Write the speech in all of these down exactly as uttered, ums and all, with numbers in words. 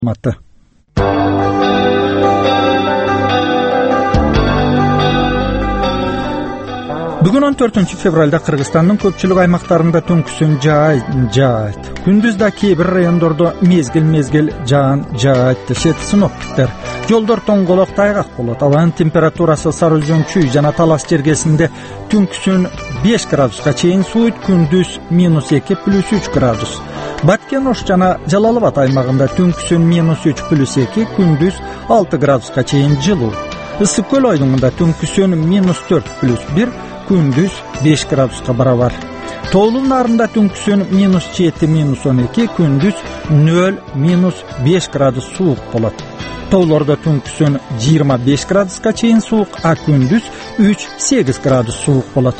Matı. Бүгүн он төртүнчү февралда Кыргызстандын көпчүлүк аймактарында түнкүсүн жаай жаайт. Күндүз да кээ бир райондордо мезгил-мезгил жаан жаайт дешет синоптиктер. Жолдор тоңголок тайгак болот. Абанын температурасы Сары Өзөн, Чүй жана Талас жергесинде түнкүсүн беш градуска чейин сууйт, күндүз минус эки плюс үч градус. Баткен, Ош жана Жалал Абад аймагында түнкүсүн минус үч плюс эки, күндүз алты градуска чейин жылуу. Ысык көл айылында түнкүсүн минус төрт плюс бир, күндүз беш градуска барабар. Тоолуу нарында түнкүсүн минус жети минус он эки, күндүз нөл минус беш градус суук болот. Тоолордо түнкүсүн жыйырма беш градуска чейин суук, а күндүз үч сегиз градус суук болот.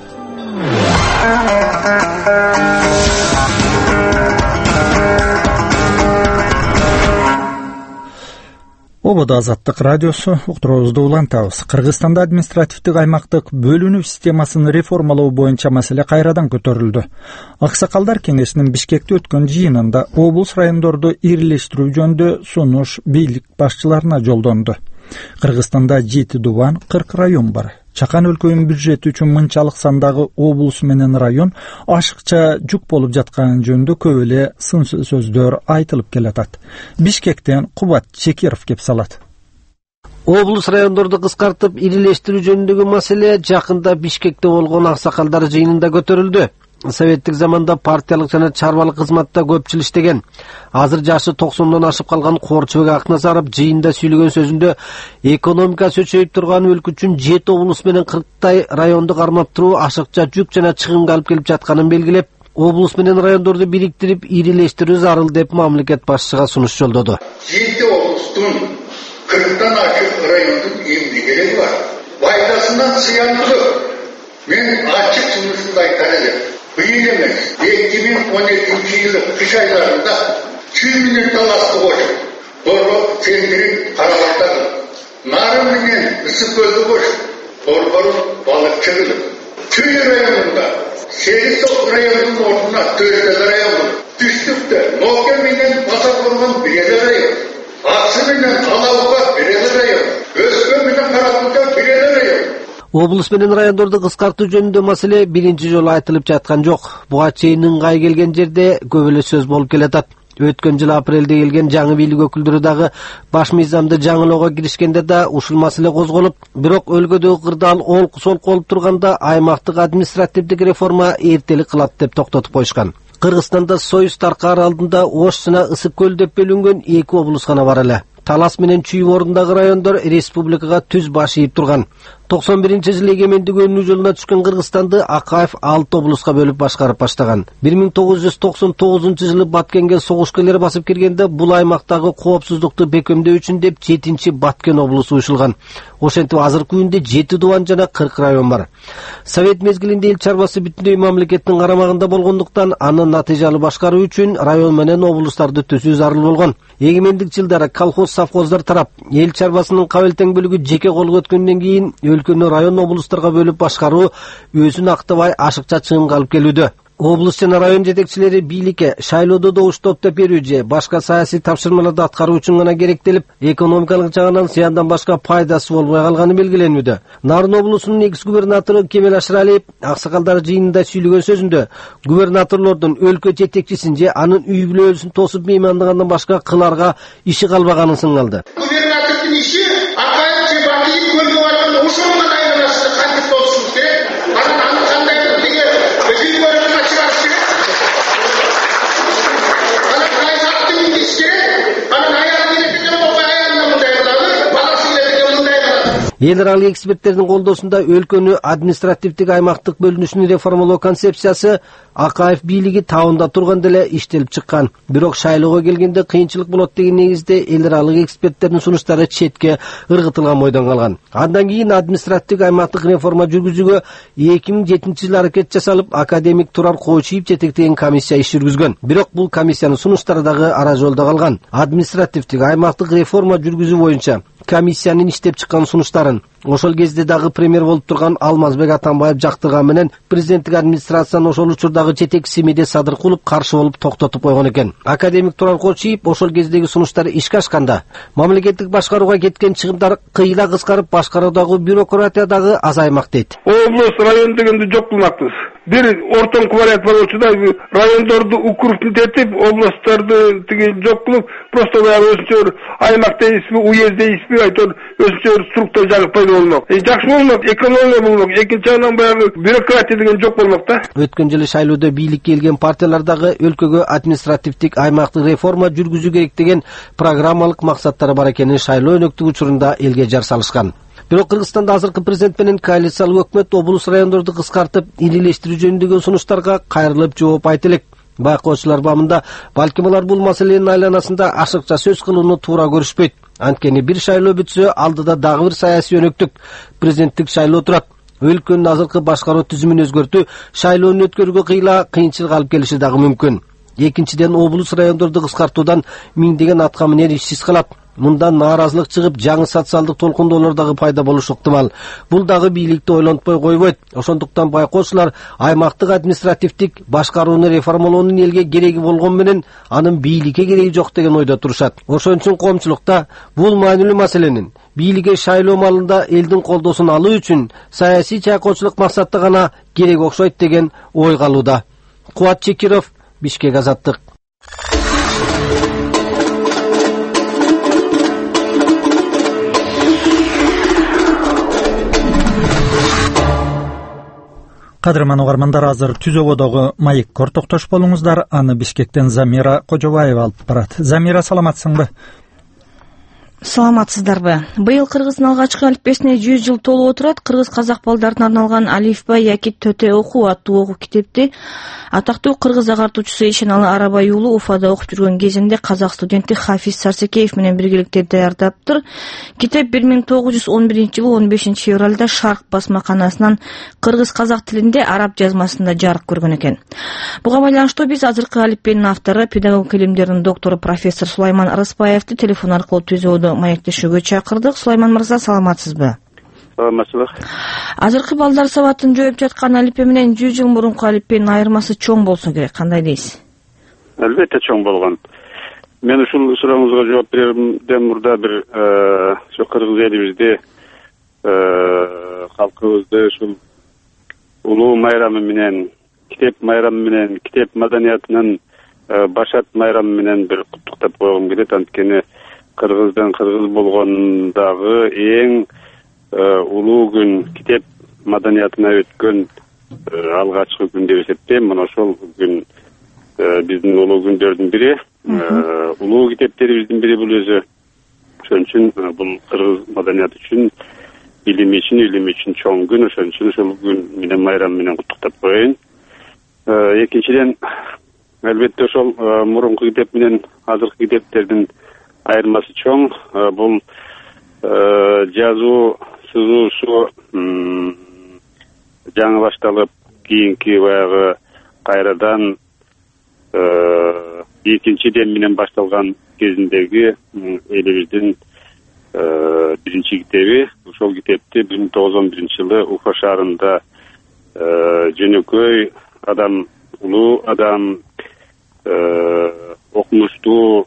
Ободо Азаттык радиосу, уктуруубузду улантабыз. Кыргызстанда административдик аймактык бөлүнүү системасын реформалоо боюнча маселе кайрадан көтөрүлдү. Аксакалдар кеңешинин Бишкекте өткөн жыйынында облус райондорду ирилештирүү жөнүндө сунуш бийлик башчыларына жолдонду. Кыргызстанда жети дубан, кырк район бар. Чакан өлкөнүн бюджети үчүн мынчалык сандагы облус менен район ашыкча жүк болуп жатканы жөнүндө көп эле сын сөздөр айтылып келатат. Бишкектен Кубат Чекеров кеп салат. Облус райондорду кыскартып ирилештирүү жөнүндөгү маселе жакында Бишкекте болгон аксакалдар жыйынында көтөрүлдү. Советтик заманда партиялык жана чарбалык кызматта көпчүл иштеген, азыр жашы токсондон ашып калган Коорчубек Акназаров жыйында сүйлөгөн сөзүндө экономика чөчөйүп турган өлкө үчүн жети облус менен кырктай районду кармап туруу ашыкча жүк жана чыгымга алып келип жатканын белгилеп, облус менен райондорду бириктирип ирилештирүү зарыл деп мамлекет башчыга сунуш жолдоду. жети облустун кырктан ашык райондун эмне кереги бар? Пайдасынан зыяны көп. Мен ачык сунушунду айтар элем. Быйыл эмес, эки миң он экинчи жылы кыш айларында Чүй менен Таласты кошуп, Борбор центрин карабаттадым. Нары менен Ысык көлдү кошуп, Борборун балыкчы кылып. Чүй районунда сегиз райондун ордуна Төштөл району, түштүктө Ноке менен Баса болгон бир район, Аксы менен Алабуга бир район, Өскө менен Каракулка бир район. Облус менен райондорду кыскартуу жөнүндө маселе биринчи жолу айтылып жаткан жок. Буга чейин ыңгай келген жерде көп эле сөз болуп келатат. Өткөн жылы апрелде келген жаңы бийлик өкүлдөрү дагы баш мыйзамды жаңылоого киришкенде да ушул маселе козголуп, бирок өлкөдөгү кырдаал олку-солку болуп турганда аймактык административдик реформа эртелик кылат деп токтотуп коюшкан. Кыргызстанда Союз таркаар алдында Ош жана Ысык көл деп бөлүнгөн эки облус гана бар эле. Талас менен Чүй ордундагы райондор республикага түз баш ийип турган. токсон биринчи жылы эгемендик өнүү жолуна түшкөн Кыргызстанды Акаев алты облуска бөлүп башкарып баштаган. бир миң тогуз жүз токсон тогузунчу жылы Баткенге согушкерлер басып киргенде бул аймактагы коопсуздукту бекемдөө үчүн деп жетинчи Баткен облусу уюшулган. Ошентип азыркы күндө жети дубан жана кырк район бар. Совет мезгилинде эл чарбасы бүтүндөй мамлекеттин карамагында болгондуктан аны натыйжалуу башкаруу үчүн район менен облустарды түзүү зарыл болгон. Эгемендик жылдары колхоз совхоздар тарап, эл чарбасынын кабыл тең бөлүгү жеке колго өткөндөн кийин өлкөнү район облустарга бөлүп башкаруу өзүн актабай ашыкча чыгымга алып келүүдө. Облус жана район жетекчилери бийликке шайлоодо добуш топтоп берүү же башка саясий тапшырмаларды аткаруу үчүн гана керектелип, экономикалык жагынан зыяндан башка пайдасы болбой калганы белгиленүүдө. Нарын облусунун экс губернатору Кемел Ашыралиев аксакалдар жыйынында сүйлөгөн сөзүндө губернаторлордун өлкө жетекчисин же анын үй бүлөсүн тосуп меймандагандан башка кыларга иши калбаганын сыңалды. Губернатордун иши Акаев же Батиев көлгө барганда ошого гана айланасында кантип болушубуз керек. Анан аны кандай деге өйгөрүнө чыгарыш керек. Анан кайсаттын иш керек. Анан аял келеткен болбой аялына мындай кылабы, баласы келеткен мындай кылабы. Эл аралык эксперттердин колдоосунда өлкөнү административдик аймактык бөлүнүшүн реформалоо концепциясы Акаев бийлиги табында турганда эле иштелип чыккан. Бирок шайлоого келгенде кыйынчылык болот деген негизде эл аралык эксперттердин сунуштары четке ыргытылган бойдон калган. Андан кийин административдик аймактык реформа жүргүзүүгө эки миң жетинчи жылы аракет жасалып, академик Турар Койчиев жетектеген комиссия иш жүргүзгөн. Бирок бул комиссиянын сунуштары дагы ара жолдо калган. Административдик аймактык реформа жүргүзүү боюнча комиссиянын иштеп чыккан сунуштарын Ошол кезде дагы премьер болуп турган Алмазбек Атамбаев жактырган менен президенттик администрациянын ошол учурдагы жетекчиси Медет Садыркулов каршы болуп токтотуп койгон экен. Академик Туран Кочиев ошол кездеги сунуштар ишке ашканда мамлекеттик башкарууга кеткен чыгымдар кыйла кыскарып, башкаруудагы бюрократия дагы азаймак дейт. Облус район дегенди жок кылмакпыз. Бир ортоңку вариант болчу да райондорду укуруптун тетип, областтарды тиги жок кылып, просто өзүнчө аймак дейсизби, уезд дейсизби, айтор өзүнчө структура жаңы пайда болмок. Жакшы болмок, экономия болмок, экинчи жагынан баягы бюрократия деген жок болмок да. Өткөн жылы шайлоодо бийликке келген партиялар дагы өлкөгө административдик аймактык реформа жүргүзүү керек деген программалык максаттары бар экенин шайлоо өнөктүк учурунда элге жар салышкан. Бирок Кыргызстанда азыркы президент менен коалициялык өкмөт облус райондорду кыскартып, ирилештирүү жөнүндөгү сунуштарга кайрылып жооп айтып элек. Байкоочулар бамында балким алар бул маселенин айланасында ашыкча сөз кылууну туура көрүшпөйт. Анткени бир шайлоо бүтсө, алдыда дагы бир саясий өнөктүк президенттик шайлоо турат. Өлкөнүн азыркы башкаруу түзүмүн өзгөртүү шайлоону өткөрүүгө кыйла кыйынчылык алып келиши дагы мүмкүн. Экинчиден, облус райондорду кыскартуудан миңдеген атка минер ишсиз калат. Мындан нааразылык чыгып, жаңы социалдык толкундоолор дагы пайда болушу ыктымал. Бул дагы бийликти ойлонтпой койбойт. Ошондуктан байкоочулар аймактык административдик башкарууну реформалоонун элге кереги болгон менен анын бийликке кереги жок деген ойдо турушат. Ошон үчүн коомчулукта бул маанилүү маселенин бийликке шайлоо маалында элдин колдоосун алуу үчүн саясий чайкоочулук максатта гана керек окшойт деген ой калууда. Кубат Чекиров, Бишкек, Азаттык. Кадырман угармандар, азыр Түзөгөдөгү маеккор токтош болуңуздар. Аны Бишкектен Замира Кожобаева алып барат. Замира, саламатсыңбы? Саламатсыздарбы? Быйыл кыргыздын алгачкы алипбесине жүз жыл толуп отурат. Кыргыз казак балдарына арналган алифбай яки төтө окуу аттуу окуу китепти атактуу кыргыз агартуучусу Ишеналы Арабай уулу Уфада окуп жүргөн кезинде казак студенти Хафиз Сарсекеев менен биргеликте даярдаптыр. Китеп бир миң тогуз жүз он биринчи жылы он бешинчи февралда Шарк басмаканасынан кыргыз казак тилинде араб жазмасында жарык көргөн экен. Буга байланыштуу биз азыркы алипбенин автору, педагог илимдердин доктору профессор Сулайман Арыспаевди телефон аркылуу Түзөөдө маектешүүгө чакырдык. Сулайман мырза, саламатсызбы? Саламатсызбы. Азыркы балдар сабатын жооп жаткан алипбе менен жүз жыл мурунку алипбенин айырмасы чоң болсо керек. Кандай дейсиз? Албетте чоң болгон. Мен ушул сурооңузга жооп берүүдөн мурда бир ошо кыргыз элибизде калкыбызды ушул улуу майрамы менен, китеп майрамы менен, китеп маданиятынын башат майрамы менен бир куттуктап койгум келет. Анткени кыргыздан кыргыз болгондагы эң улуу күн, китеп маданиятына өткөн алгачкы күн деп эсептейм. Мына ошол күн биздин улуу күндөрдүн бири, улуу китептерибиздин бири бул өзү. Ошон үчүн бул кыргыз маданияты үчүн, билими үчүн, илими үчүн чоң күн. Ошон үчүн ошол күн менен майрам менен куттуктап коеюн. Экинчиден, албетте ошол мурунку китеп менен азыркы китептердин айырмасы чоң. Бул жазуу сызуусу жаңы башталып, кийинки баягы кайрадан экинчи дем менен башталган кезиндеги элибиздин биринчи китеби. Ошол китепти бир миң тогуз жүз он биринчи жылы Уфа шаарында жөнөкөй адам, улуу адам, окумуштуу,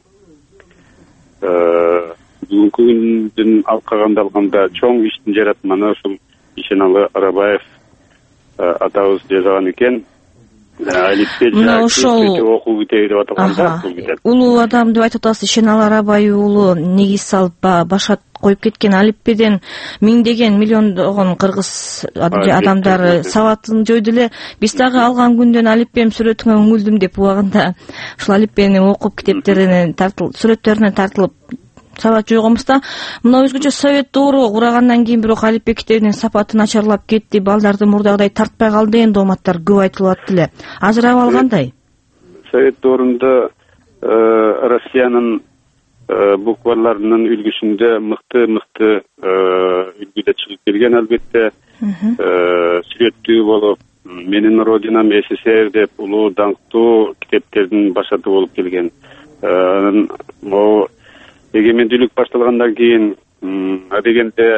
бүгүнкү күндүн алкаганда алганда чоң иштин жаратманы ушул Ишеналы Арабаев атабыз жазган экен. Мына ошол окуу китеби деп аталганда бул китеп. Улуу адам деп айтып атасыз. Ишеналы Арабай уулу негиз салып башат коюп кеткен алипбеден миңдеген, миллиондогон кыргыз адамдары сабатын жойду эле. Биз дагы алган күндөн алипбем сүрөтүңө үңүлдүм деп убагында ушул алипбени окуп, китептерине тартылып, сүрөттөрүнө тартылып сабат жойгонбуз да. Мына өзгөчө совет доору курагандан кийин бирок алипбе китебинин сапаты начарлап кетти. Балдарды мурдагыдай тартпай калды деген дооматтар көп айтылып эле. Азыр абал кандай? Совет доорунда Россиянын букваларынын үлгүсүндө мыкты-мыкты үлгүдө чыгып келген, албетте. Сүрөттүү болуп, менин родинам СССР деп улуу даңктуу китептердин башаты болуп келген. Могу эгемендүүлүк башталгандан кийин адегенде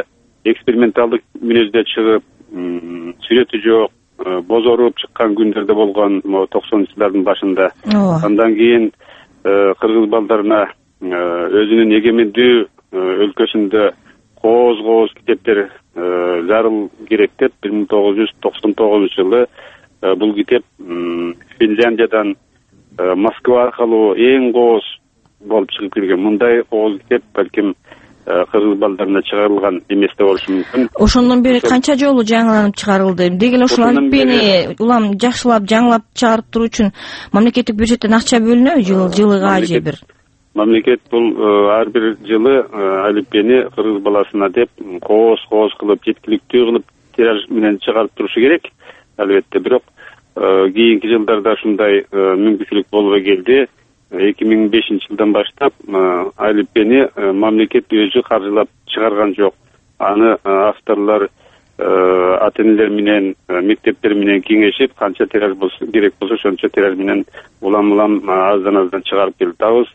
эксперименталдык мүнөздө чыгып, сүрөтү жок, бозоруп чыккан күндөрдө болгон, могу токсонунчу жылдардын башында. Андан кийин кыргыз балдарына өзүнүн эгемендүү өлкөсүндө кооз-кооз китептер зарыл керек деп бир миң тогуз жүз токсон тогузунчу жылы бул китеп Финляндиядан Москва аркылуу эң кооз болуп чыгып келген. Мындай кооз китеп балким кыргыз балдарына чыгарылган эмес да болушу мүмкүн. Ошондон бери канча жолу жаңыланып чыгарылды? Деги эле ушул алиппени улам жакшылап жаңылап чыгарып туруу үчүн мамлекеттик бюджеттен акча бөлүнөбү жыл жылыга же бир? Мамлекет бул ар бир жылы алиппени кыргыз баласына деп кооз-кооз кылып, жеткиликтүү кылып тираж менен чыгарып турушу керек. Албетте, бирок кийинки жылдарда ушундай мүмкүнчүлүк болбой келди. эки миң бешинчи жылдан баштап алиппени мамлекет өзү каржылап чыгарган жок. Аны авторлор ата-энелер менен, мектептер менен кеңешип, канча тираж болсо керек болсо ошончо тираж менен улам-улам аздан-аздан чыгарып келатабыз.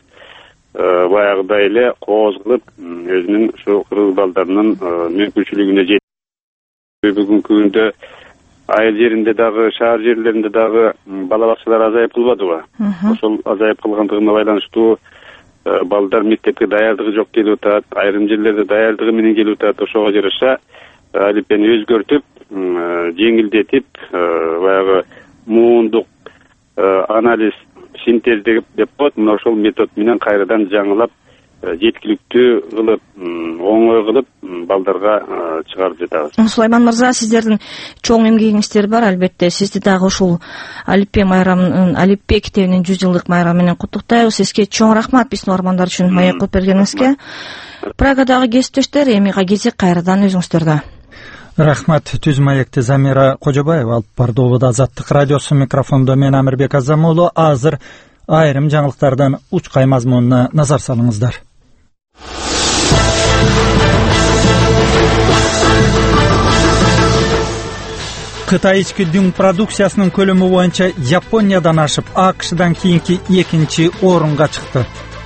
Баягыдай эле кооз кылып, өзүнүн ушу кыргыз балдарынын мүмкүнчүлүгүнө жетти. Бүгүнкү күндө айыл жеринде дагы, шаар жерлеринде дагы бала бакчалар азайып калбадыбы? Ошол азайып калгандыгына байланыштуу балдар мектепке даярдыгы жок келип атат, айрым жерлерде даярдыгы менен келип атат. Ошого жараша алиппени өзгөртүп, жеңилдетип, баягы муундук анализ, синтез деп коет. Мына ошол метод менен кайрадан жаңылап, жеткиликтүү кылып, оңой кылып балдарга чыгарып жатабыз. Сулайман мырза, сиздердин чоң эмгегиңиздер бар, албетте. Сизди дагы ушул алиппе майрамынын, алиппе китебинин жүз жылдык майрамы менен куттуктайбыз. Сизге чоң рахмат биздин угармандар үчүн маек кылып бергениңизге. Прагадагы кесиптештер, эми кезек кайрадан өзүңүздөрдө. Рахмат. Түз маекти Замира Кожобаева алып барды. Улуу Азаттык радиосу микрофондо мен Амирбек Азам уулу. Азыр айрым жаңылыктардан учкай мазмунуна назар салыңыздар. Кытай ички дүң продукциясынын көлөмү боюнча Япониядан ашып, АКШдан кийинки экинчи орунга чыкты.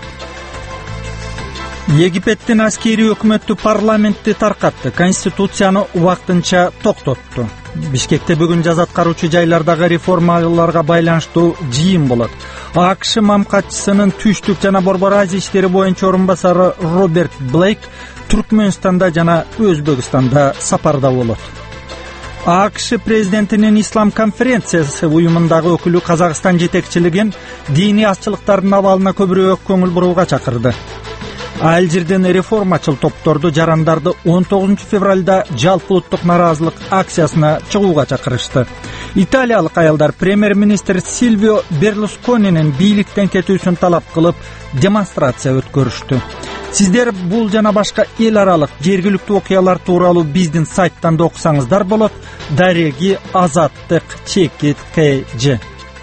Египеттин аскери өкмөтү парламентти таркатты, конституцияны убактынча токтотту. Бишкекте бүгүн жаз аткаруучу жайлардагы реформаларга байланыштуу жыйын болот. АКШ мамкатчысынын Түштүк жана Борбор Азия иштери боюнча орун басары Роберт Блейк Түркмөнстанда жана Өзбекстанда сапарда болот. АКШ президентинин Ислам конференциясы уюмундагы өкүлү Казакстан жетекчилигин диний азчылыктардын абалына көбүрөөк көңүл бурууга чакырды. Алжирдин реформачыл топторду жарандарды он тогузунчу февралда жалпы улуттук нааразылык акциясына чыгууга чакырышты. Италиялык аялдар премьер-министр Сильвио Берлусконинин бийликтен кетүүсүн талап кылып демонстрация өткөрүштү. Сиздер бул жана башка эл аралык жергиликтүү окуялар тууралуу биздин сайттан да окусаңыздар болот. Дареги Азаттык чекит кж.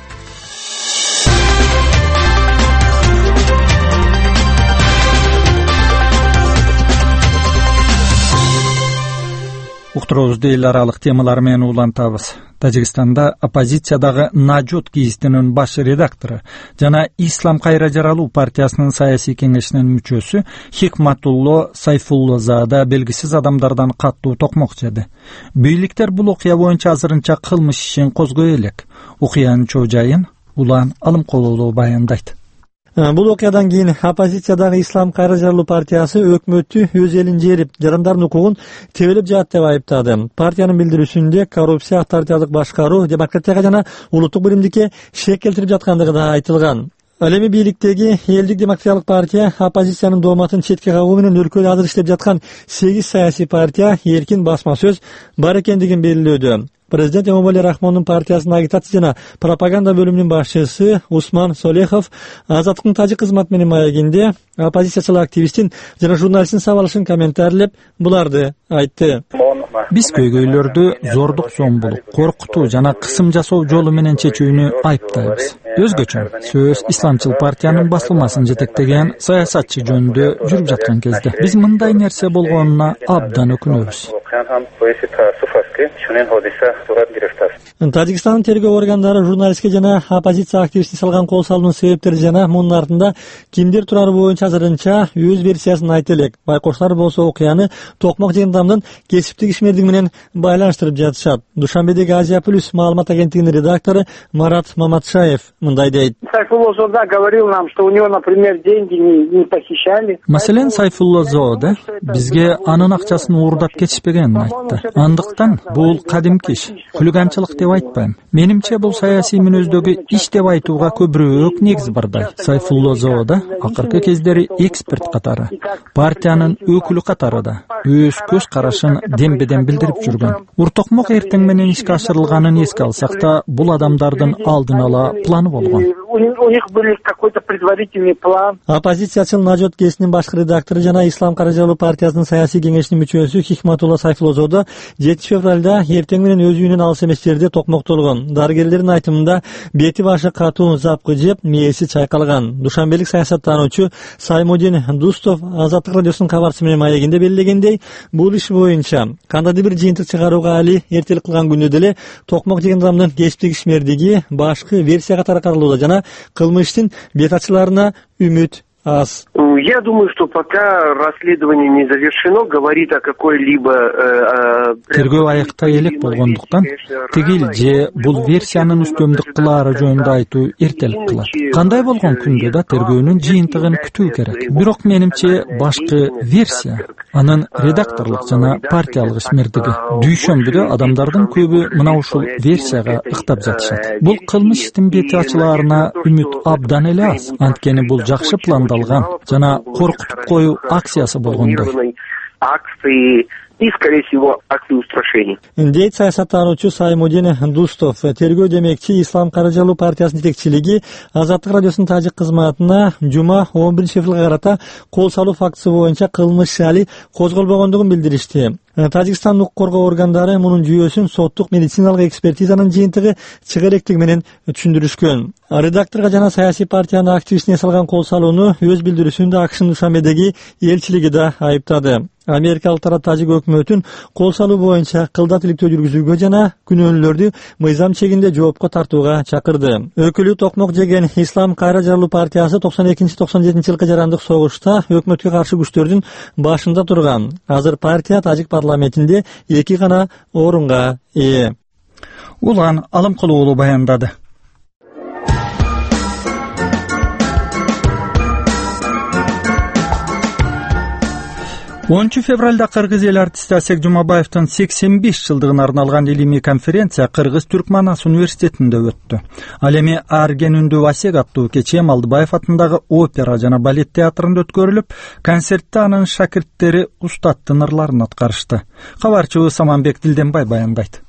Уктуруубузду эл аралык темалар менен улантабыз. Тажикстанда оппозициядагы Нажот гезитинин баш редактору жана Ислам кайра жаралуу партиясынын саясий кеңешинин мүчөсү Хикматулло Сайфуллозада белгисиз адамдардан каттуу токмок жеди. Бийликтер бул окуя боюнча азырынча кылмыш ишин козгой элек. Окуянын чоо жайын Улан Алымкулуулу баяндайт. Бул окуядан кийин оппозициядагы Ислам кайра жаралуу партиясы өкмөттү өз элин жерип, жарандардын укугун тебелеп жатат деп айыптады. Партиянын билдирүүсүндө коррупция, авторитардык башкаруу, демократияга жана улуттук биримдикке шек келтирип жаткандыгы да айтылган. Ал эми бийликтеги Элдик демократиялык партия оппозициянын дооматын четке кагуу менен өлкөдө азыр иштеп жаткан сегиз саясий партия эркин басма сөз бар экендигин белгилөөдө. Президент Эмомали Рахмондун партиясынын агитация жана пропаганда бөлүмүнүн башчысы Усман Солехов Азаттыктын тажик кызматы менен маегинде оппозициячыл активисттин жана журналисттин сабалышын комментарийлеп буларды айтты. Он Биз көйгөйлөрдү зордук, зомбулук, коркутуу жана кысым жасоо жолу менен чечүүнү айыптайбыз. Өзгөчө сөз исламчыл партиянын басылмасын жетектеген саясатчы жөнүндө жүрүп жаткан кезде биз мындай нерсе болгонуна абдан өкүнөбүз. Тажикстандын тергөө органдары журналистке жана оппозиция активистине салган кол салуунун себептери жана мунун артында кимдир турары боюнча азырынча өз версиясын айтты элек. Байкоштор болсо окуяны Токмок Жыйындамдын кесиптик ишмердиги менен байланыштырып жатышат. Душанбедеги Азия плюс маалымат агенттигинин редактору Марат Маматшаев мындай дейт. Сайфулло Зоода говорил нам, что у него, например, деньги не похищали. Маселен, Сайфулло Зоода бизге анын акчасын уурдап кетишпегенин айтты. Андыктан бул кадимки иш, хулиганчылык деп айтпайм. Менимче бул саясий мүнөздөгү иш деп айтууга көбүрөөк негиз бардай. Сайфулло Зоода акыркы кездери эксперт катары, партиянын өкүлү катары да өз көз карашын дембеден билдирип жүргөн. Уртокмок эртең менен ишке ашырылганын эске алсак да, бул адамдардын алдын ала планы болгон. У них был какой-то предварительный план. Оппозициячыл Нажот ГЭСинин башкы редактору жана Ислам Каражалуу партиясынын саясий кеңешинин мүчөсү Хикматулла Сайфулло Зоода жетинчи февралда эртең менен өз үйүнөн алыс эмес жерде Токмокто болгон. Дарыгерлердин айтымында бети башы катуу запкы жеп, мээси чайкалган. Душанбелик саясаттануучу Саймудин Дустов Азаттык радиосунун кабарчысы менен маегинде белгилегендей, бул иш боюнча кандайдыр бир жыйынтык чыгарууга али эртелик кылган күндө деле Токмок Жыйындамдын кесиптик ишмердиги башкы версия катары каралууда жана кылмыштын бет ачыларына үмүт аз. Я думаю, что пока расследование не завершено, говорит о какой-либо... Тергөө аяктай элек болгондуктан, тигил же бул версиянын үстөмдүк кылаары жөнүндө айтуу эртелик кылат. Кандай болгон күндө да тергөөнүн жыйынтыгын күтүү керек. Бирок менимче башкы версия анын редакторлук жана партиялык ишмердиги. Дүйшөмбүдө адамдардын көбү мына ушул версияга ыктап жатышат. Бул кылмыш иштин бети ачылаарына үмүт абдан эле аз. Анткени бул жакшы пландалган жана коркутуп коюу акциясы болгондой. Акции и, скорее всего, акции устрашения. Дейт саясаттануучу Саймудин Дустов. Тергөө демекчи Ислам Каражалуу партиясынын жетекчилиги Азаттык радиосунун тажик кызматына жума он биринчи февралга карата кол салуу фактысы боюнча кылмыш али козголбогондугун билдиришти. Тажикстандын укук коргоо органдары мунун жүйөсүн соттук медициналык экспертизанын жыйынтыгы чыга электиги менен түшүндүрүшкөн. Редакторго жана саясий партиянын активистине салган кол салууну өз билдирүүсүндө АКШнын Душанбедеги элчилиги да айыптады. Америкалык тарап тажик өкмөтүн кол салуу боюнча кылда тиликтөө жүргүзүүгө жана күнөөлүүлөрдү мыйзам чегинде жоопко тартууга чакырды. Өкүлү Токмок жеген Ислам Каражалуу партиясы токсон экинчи токсон жетинчи жылкы жарандык согушта өкмөткө каршы күчтөрдүн башында турган. Азыр партия тажик парламентинде эки гана орунга ээ. Улан Алымкулуу уулу баяндады. онунчу февралда кыргыз эл артисти Асек Жумабаевдин сексен беш жылдыгына арналган илимий конференция Кыргыз-Түркманас университетинде өттү. Ал эми Арген үндүү Асек аттуу кече Малдыбаев атындагы опера жана балет театрында өткөрүлүп, концертте анын шакирттери устаттын ырларын аткарышты. Кабарчыбыз Саманбек Дилденбай баяндайт.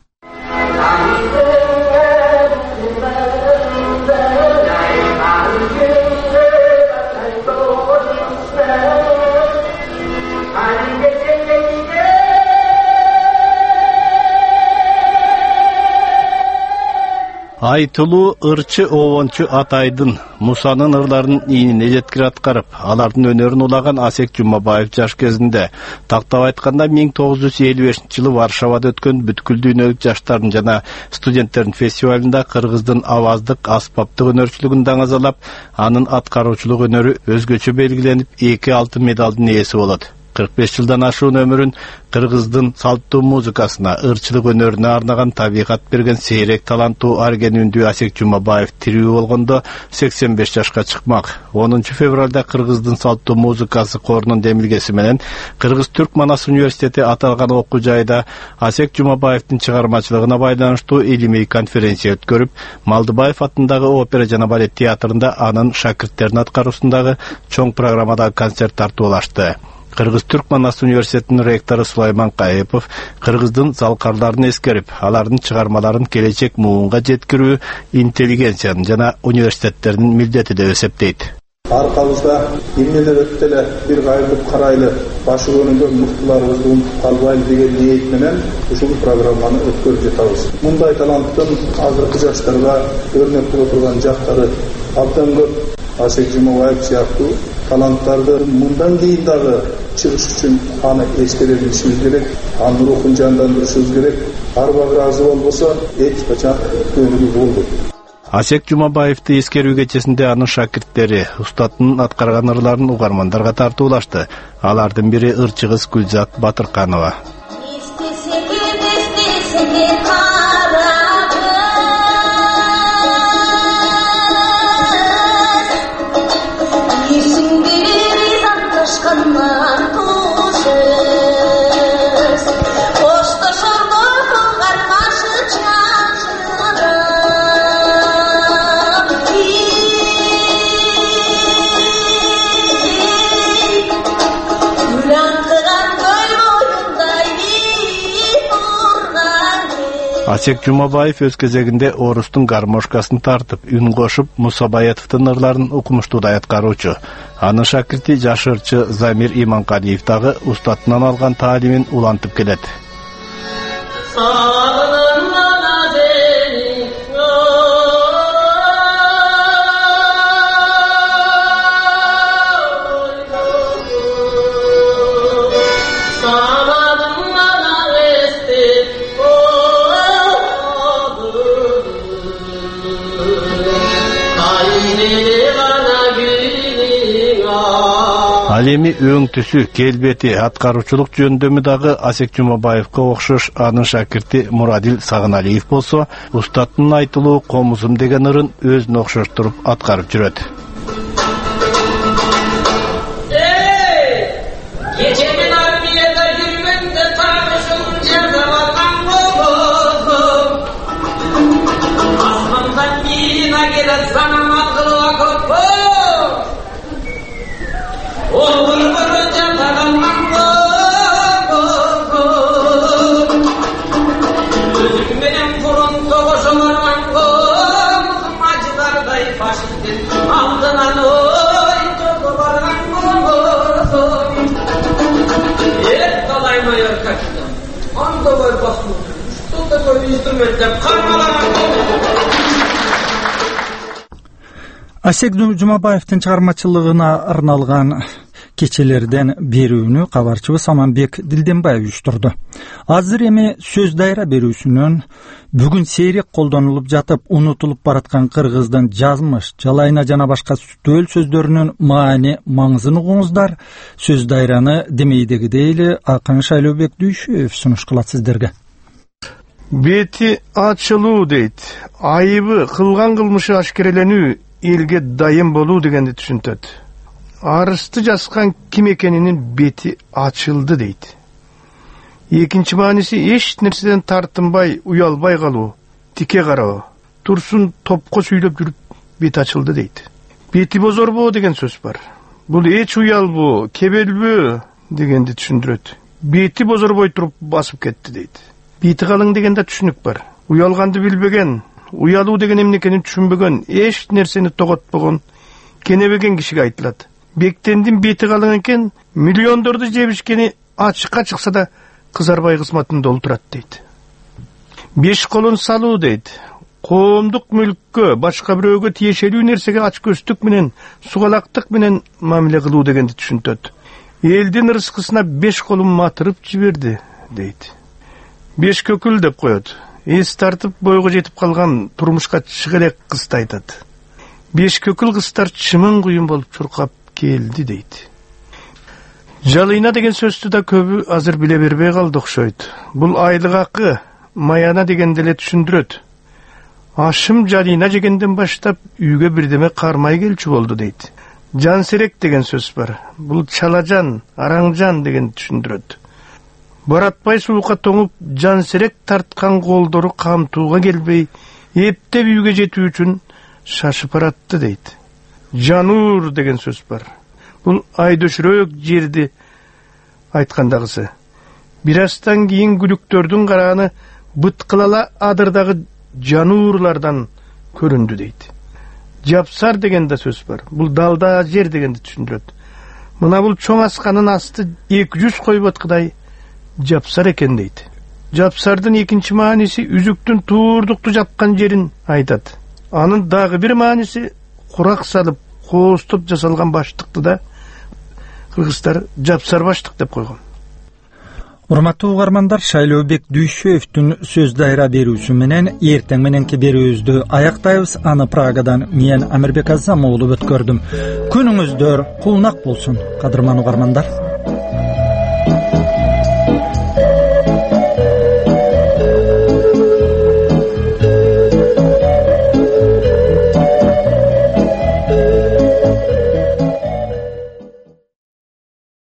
Айтылуу ырчы обончу Атайдын Мусанын ырларын ийине жеткире аткарып, алардын өнөрүн улаган Асек Жумабаев жаш кезинде, тактап айтканда миң тогуз жүз элүү бешинчи жылы Варшавада өткөн бүткүл дүйнөлүк жаштардын жана студенттердин фестивалында кыргыздын аваздык, аспаптык өнөрчүлүгүн даңазалап, анын аткаруучулук өнөрү өзгөчө белгиленип, эки алтын медалдын ээси болот. кырк беш жылдан ашуун өмүрүн кыргыздын салттуу музыкасына, ырчылык өнөрүнө арнаган табигат берген сейрек таланттуу Арген үндүү Асек Жумабаев тирүү болгондо сексен беш жашка чыкмак. онунчу февралда кыргыздын салттуу музыкасы корунун демилгеси менен Кыргыз-Түркманас университети аталган окуу жайда Асек Жумабаевдин чыгармачылыгына байланыштуу илимий конференция өткөрүп, Малдыбаев атындагы опера жана балет театрында анын шакирттеринин аткаруусундагы чоң программадагы концерт тартуулашты. Кыргыз-Түркманас университетинин ректору Сулайман Кайыпов кыргыздын залкарларын эскерип, алардын чыгармаларын келечек муунга жеткирүү интеллигенциянын жана университеттердин милдети деп эсептейт. Аркабызда эмнелер өтүп эле бир кайрылып карайлы, башы өнүгө мыктыларыбызды унутуп калбайлы деген ниет менен ушул программаны өткөрүп жатабыз. Мындай таланттын азыркы жаштарга өрнөк боло турган жактары абдан көп. Асек Жумабаев сыяктуу таланттарды мындан кийин дагы чыгыш үчүн аны эскере билишибиз керек, анын рухун жандандырышыбыз керек. Арбагы разы болбосо эч качан көңүлү болбойт. Асек Жумабаевди эскерүү кечесинде анын шакирттери устаттын аткарган ырларын угармандарга тартуулашты. Алардын бири ырчы кыз Гүлзат Батырканова. Асек Жумабаев өз кезегинде орустун гармошкасын тартып, үн кошуп, Муса Баятовдун ырларын укмуштуудай аткаруучу. Анын шакирти жаш ырчы Замир Иманкалиев дагы устатынан алган таалимин улантып келет. Ал эми өң түсү, келбети, аткаруучулук жөндөмү дагы Асек Жумабаевга окшош анын шакирти Мурадил Сагыналиев болсо, устаттын айтылуу комузум деген ырын өзүнө окшоштуруп аткарып жүрөт. Асек Жумабаевдин чыгармачылыгына арналган кечелерден берүүнү кабарчыбыз Аманбек Дилденбаев уюштурду. Азыр эми сөз дайра берүүсүнөн бүгүн сейрек колдонулуп жатып, унутулуп бараткан кыргыздын жазмыш, жалайна жана башка төл сөздөрүнүн маани, маңызын угуңуздар. Сөз дайраны демейдегидей эле Акын Шайлообек Дүйшөев сунуш кылат сиздерге. Бети ачылуу дейт. Айыбы, кылган кылмышы ашкереленүү, элге дайым болуу дегенди түшүнтөт. Арысты жазган ким экенинин бети ачылды дейт. Экинчи мааниси эч нерседен тартынбай, уялбай калуу, тике кароо, турсун топко сүйлөп жүрүп бети ачылды дейт. Бети бозорбоо деген сөз бар. Бул эч уялбоо, кебелбөө дегенди түшүндүрөт. Бети бозорбой туруп басып кетти дейт. Бети калың деген да түшүнүк бар. Уялганды билбеген, уялуу деген эмне экенин түшүнбөгөн, эч нерсени тоготпогон, кенебеген кишиге айтылат. Бектендин бети калың экен, миллиондорду жебишкени ачыкка чыкса да кызарбай кызматын долтурат дейт. Беш колун салуу дейт. Коомдук мүлккө, башка бирөөгө тиешелүү нерсеге ачкөстүк менен, сугалактык менен мамиле кылуу дегенди түшүнтөт. Элдин ырыскысына беш колун матырып жиберди дейт. Беш көкүл деп коет. Эс тартып бойго жетип калган турмушка чыга элек кызды айтат. Беш көкүл кыздар чымын куюн болуп чуркап келди дейт. Жалыйна деген сөздү да көбү азыр биле бербей калды окшойт. Бул айлык акы, маяна дегенди эле түшүндүрөт. Ашым жалыйна жегенден баштап үйгө бирдеме кармай келчү болду дейт. Жансерек деген сөз бар. Бул чалажан, араңжан деген түшүндүрөт. Баратпай суукка тоңуп, жансерек тарткан колдору камтууга келбей, эптеп үйгө жетүү үчүн шашып баратты дейт. Жанур деген сөз бар. Бул айдөшүрөөк жерди айткандагысы. Бир астан кийин күлүктөрдүн карааны быткылала адырдагы жануурлардан көрүндү дейт. жапсар деген да сөз бар. Бул далда жер дегенди түшүндүрөт. Мына бул чоң асканын асты эки жүз койуп аткыдай жапсар экен дейт. Жапсардын экинчи мааниси үзүктүн туурдукту жапкан жерин айтат. Анын дагы бир мааниси курак салып, кооздоп жасалган баштыкты да кыргыздар жапсар баштык деп койгон. Урматтуу угармандар, Шайлообек Дүйшөевдүн сөз дайра берүүсү менен эртең мененки берүүбүздү аяктайбыз. Аны Прагадан мен Амирбек Азам уулу өткөрдүм. Күнүңүздөр кулнак болсун, кадырман угармандар.